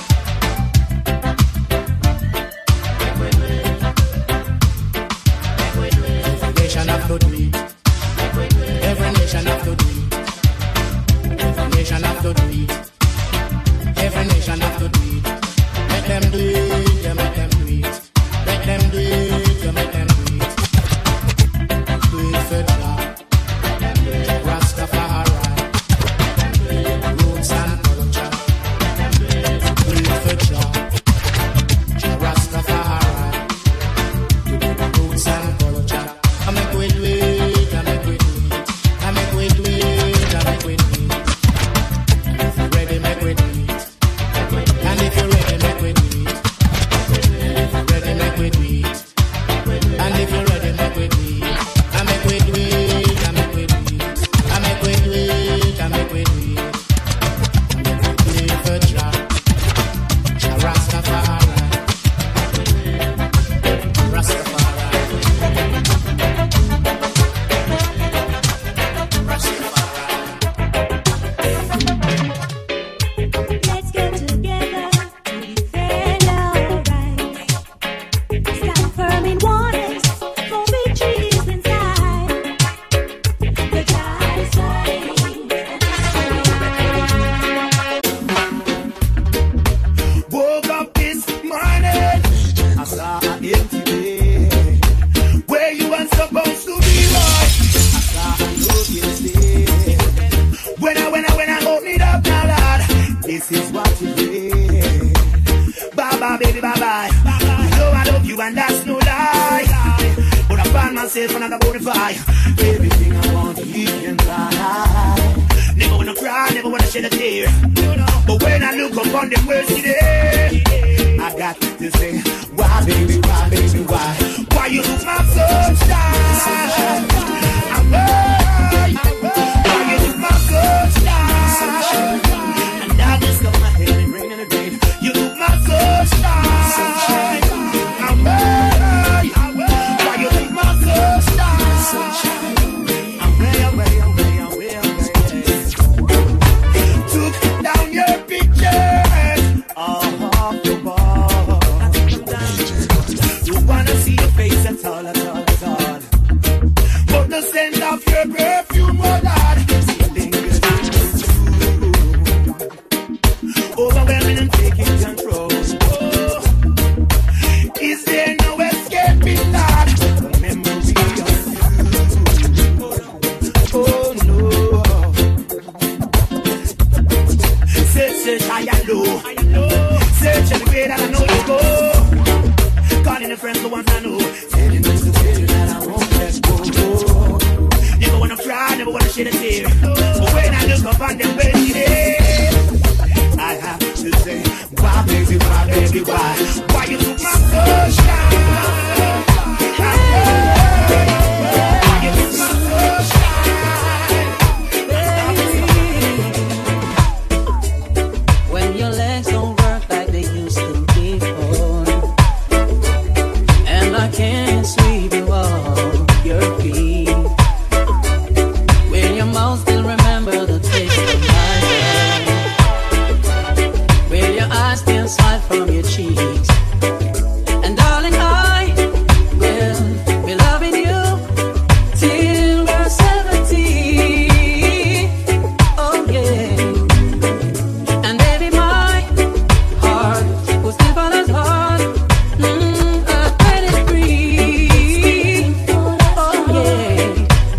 Every nation have to do it. Every nation have to do it. Every nation have to do it. Every nation have to do it. Make them do it, yeah, make them do it. Make them do it, yeah, make them do it. Do it for Jah, Rastafari. Roots and culture. Do it for Jah, Rastafari. Roots and culture. I make we do it, I make we do it. I make we do it, I make we do it. myself another bonify. Everything I want to eat and buy. Never wanna cry, never wanna shed a tear. But when I look upon them words today, I got to say, why baby, why baby, why? Why you lose my sunshine? I'm right. Why you lose my sunshine? And I just got my head and rain and rain. You lose my sunshine. I'm right. Why you lose my sunshine? I'm way, I'm way, I'm way, I'm way, I'm way. Took down your pictures off the wall. You wanna see your face at all, at all, at all. But the scent of your perfume, oh God, still lingers in you. Overwhelming and taking control. Oh, is there no escaping that? The memory of you. Oh no. Search, search high and low. Search everywhere that I know you go. Calling the friends, the ones I know. Telling them to tell you that I won't let go. Never wanna cry, never wanna shed a tear. But when I look up on them bed, I have to say, why baby, why baby, why? Why you took my sunshine? Why you took my sunshine? When your legs don't work like they used to before, and I can't sweep you off your feet, when your mouth still remember the taste of my love, when your eyes still smile from your cheeks, and darling, I will be loving you till we're seventy. Oh yeah. And baby, my heart will still fall as hard. Mm, I let it breathe. Oh yeah.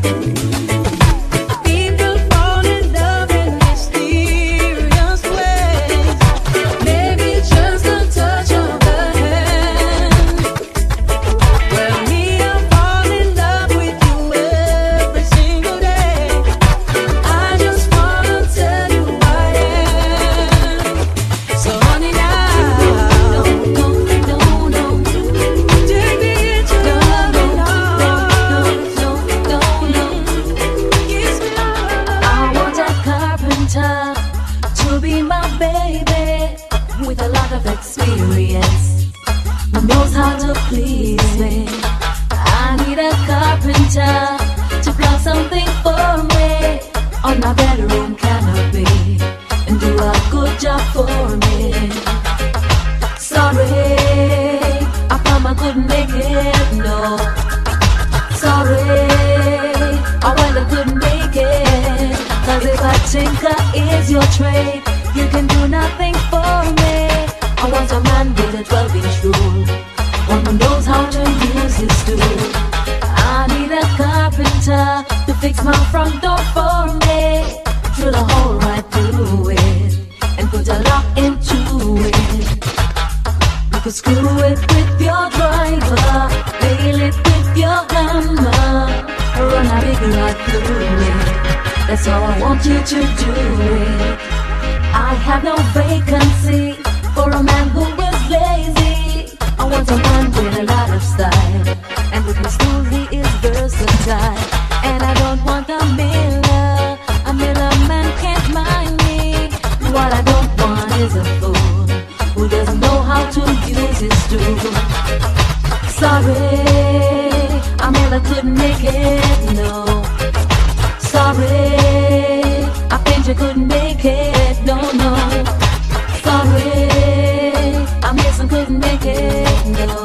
People fall in love in mysterious ways. Maybe just a touch of the hand. Well, me, I fall in love with you every single day. I just wanna tell you I am. So honey, now, no, no, no, take me into your loving arms. No, no, no, kiss me all. I want a carpenter to be my baby with a lot of experience, who knows how to please me. I need a carpenter to plug something for me on my bedroom canopy and do a good job for me. Sorry, I found I couldn't make it, no. Sorry, I well I couldn't make it. Cause if a tinker is your trade, you can do nothing for me. I want a man with a twelve inch rule, one who knows how to use his tool. I need a carpenter to fix my front door for me, drill a hole right through it and put a lock into it. You could screw it with your driver, nail it with your hammer, run a big right through it. That's how I want you to do it. I have no vacancy for a man who is lazy. I want a man with a lot of style, and with his tools he is versatile. And I don't want a miller, a miller man can't mind me. What I don't want is a fool who doesn't know how to use his tool. Sorry, a miller couldn't make it, no. Sorry, I think you couldn't make it, no, no. Sorry, I Mason couldn't make it, no.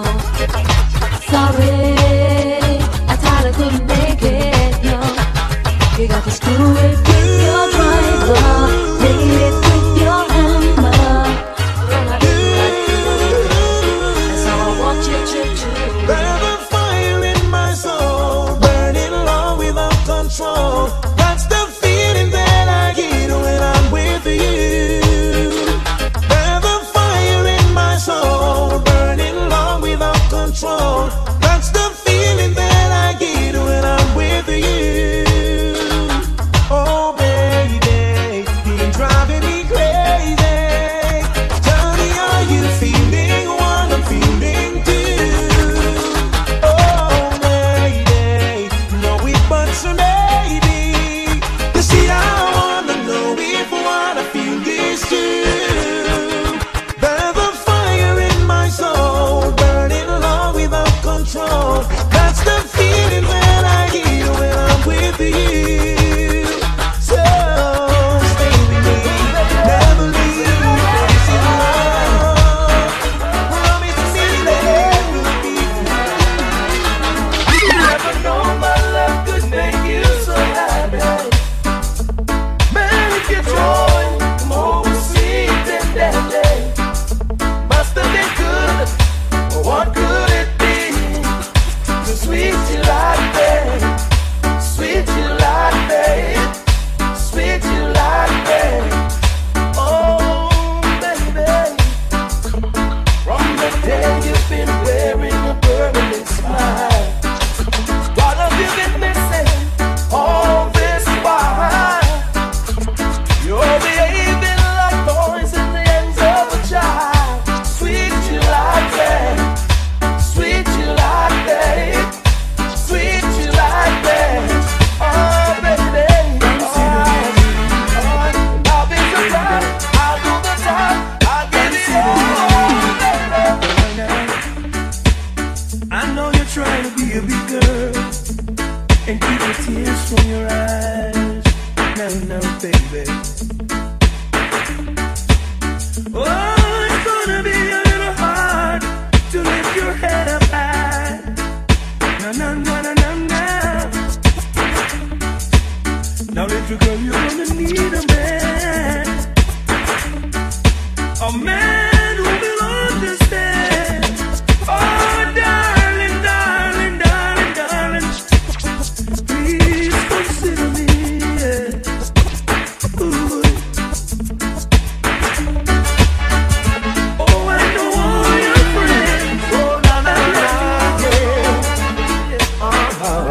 Sorry, I Tyler couldn't make it, no. You got to screw it with your driver, nail it with your hammer, run a big right through it. That's how I want you to do. There's a fire in my soul, burning low without control. That's the feeling that I get when I'm with you. There's a fire in my soul, burning low without control. That's the feeling that I get now, baby. Oh, it's gonna be a little hard to lift your head up high. No, no, no, no, no, no. Now, little girl, you're gonna need a man. A man who will understand. Oh, darling, darling, darling, darling, please consider me. Yeah. Ooh. Oh, I know all your friends. Oh, na na na, yeah. Uh-huh.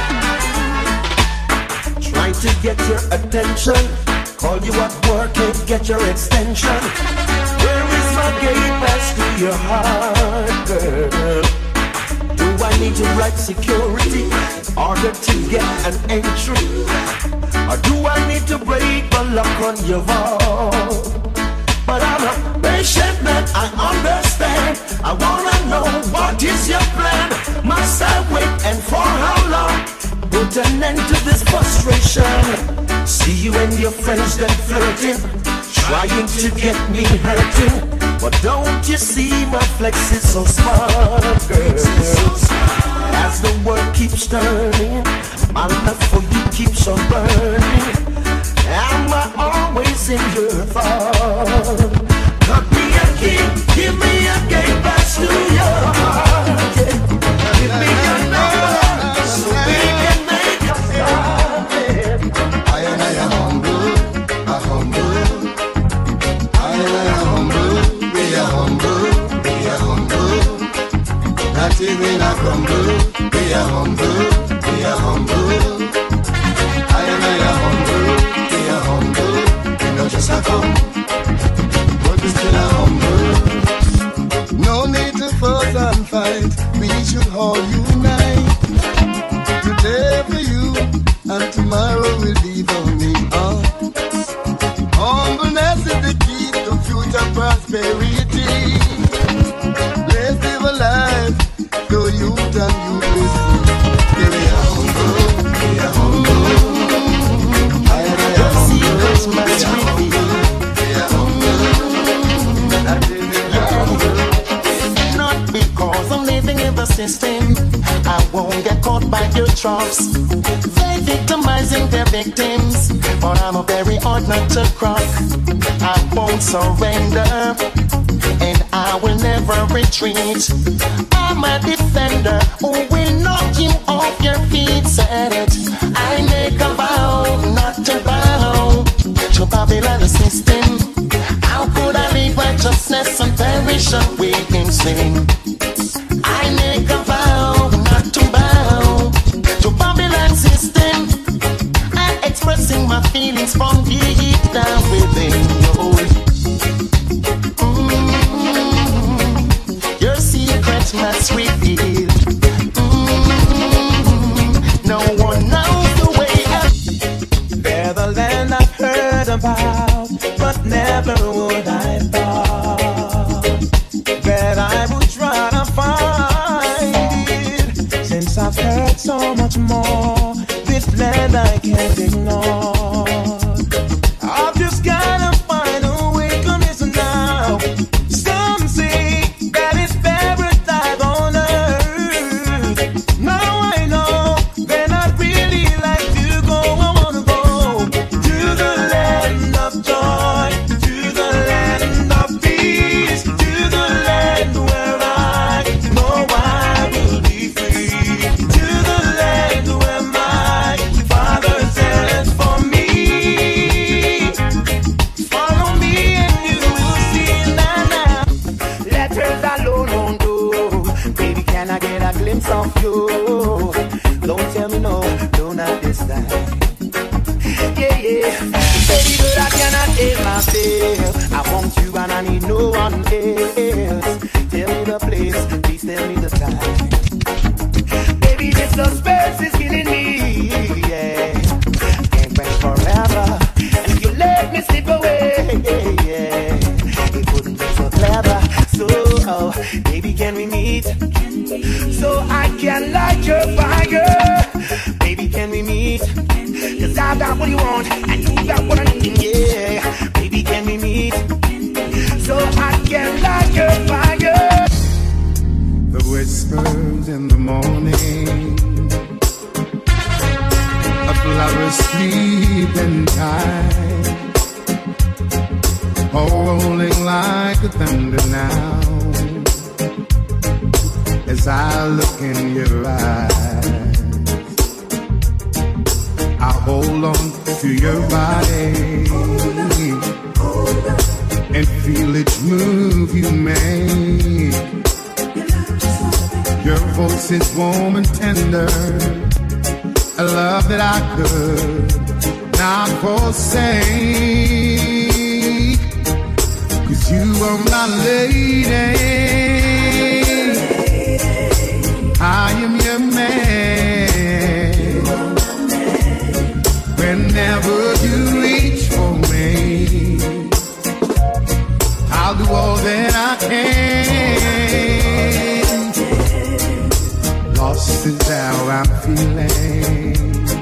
Trying to get your attention. Call you at work and get your extension. Where is my gate pass to your heart, girl? Do I need to write security in order to get an entry? Or do I need to break the lock on your vault? But I'm a patient man, I understand. I wanna know what is your plan. Must I wait and for how long? Put an end to this frustration. See you and your friends then flirting, trying to get me hurting. But don't you see my flex is so smart, girl? As the world keeps turning, my love for you keeps on burning. Am I always in your thought? Cut me a key, give me a gate pass to your heart. Yeah. Give me your number so we can make a start. Yeah. I and I am humble, a humble. I and I am humble, we are humble, we are humble. Not even a crumble, we are humble, we are humble. I and I am humble, we are humble. We not just a come, but we still are humble. No need to fuss and fight, we should all unite. Today for you, and tomorrow will be for me. Oh. Humbleness is the key to future prosperity. Let's live a life so you and you listen. Yeah, we are humble, we are humble. I and I am humble, we are humble. Not because I'm living in the system, I won't get caught by your traps. They victimizing their victims, but I'm a very hard nut to crack. I won't surrender, and I will never retreat. I'm a defender who will knock you off your feet. Said it. I make a vow not to bow to Babylon system. How could I leave righteousness and perish away in sin? I make a vow not to bow to Babylon system. I'm expressing my feelings from deep down within you. Mm-hmm. Your secret must reveal. Mm-hmm. No one knows the way up. They're the land I've heard about, but never would I thought that I would try to find it. Since I've heard so much more, this land I can't ignore. I've just gotta find a way to listen now. Some say that it's paradise on earth. Now I know then I'd really like to go. I wanna go to the land of joy, to the land of peace, to the land where I know I will be free, to the land where my Father sends for me. Follow me and you will see now. Letters alone won't do. Baby, can I get a glimpse of you? Don't tell me no, no, not this time. Yeah, yeah. Baby girl, I cannot help myself. I want you and I need no one else. Tell me the place, please tell me the time. Baby, this suspense is killing me. Yeah, can't wait forever. And if you let me slip away, yeah, yeah, it wouldn't be so clever. So, oh, baby, can we meet? So I can light your fire. Baby, can we meet? Cause I got what you want and you Oh, rolling like a thunder now, as I look in your eyes, I'll hold on to your body and feel each move you make. Your voice is warm and tender, a love that I could not forsake. 'Cause you are my lady, I am your man. Whenever you reach for me, I'll do all that I can. Lost is how I'm feeling,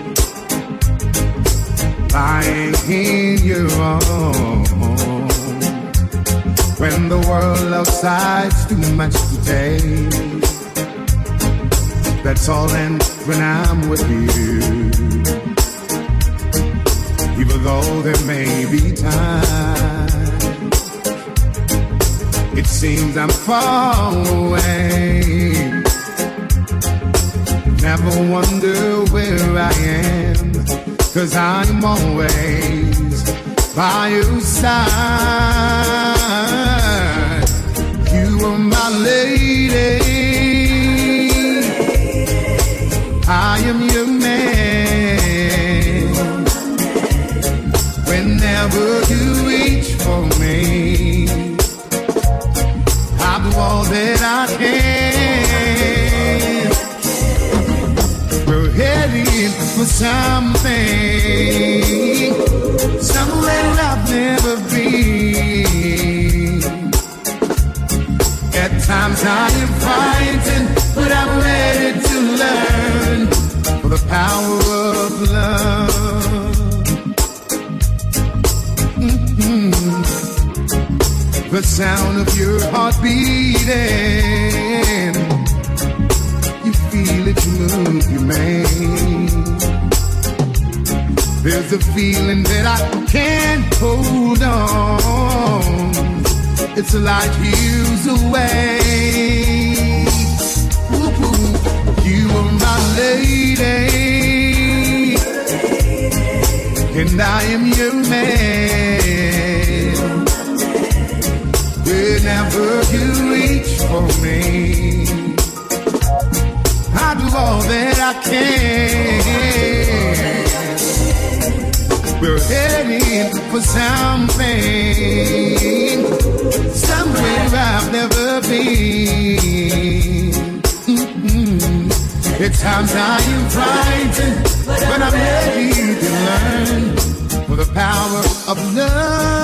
lying in your arms, when the world outside's too much to take. That's all, and when I'm with you, even though there may be time, it seems I'm far away. Never wonder where I am, 'cause I'm always by your side. You are my lady, I am your man. Whenever you reach for me, I'll do all that I can. We're heading for something, somewhere I've never been. At times I am fighting, but I'm ready to learn for the power of love. Mm-hmm. The sound of your heart beating, you feel it move you make. There's a feeling that I can't hold on, it's like years away. Ooh, you are my lady, and I am your man. Whenever you reach for me, I do all that I can. We're heading for something, somewhere I've never been. Mm-hmm. At times I am frightened, but I'm ready to learn for the power of love.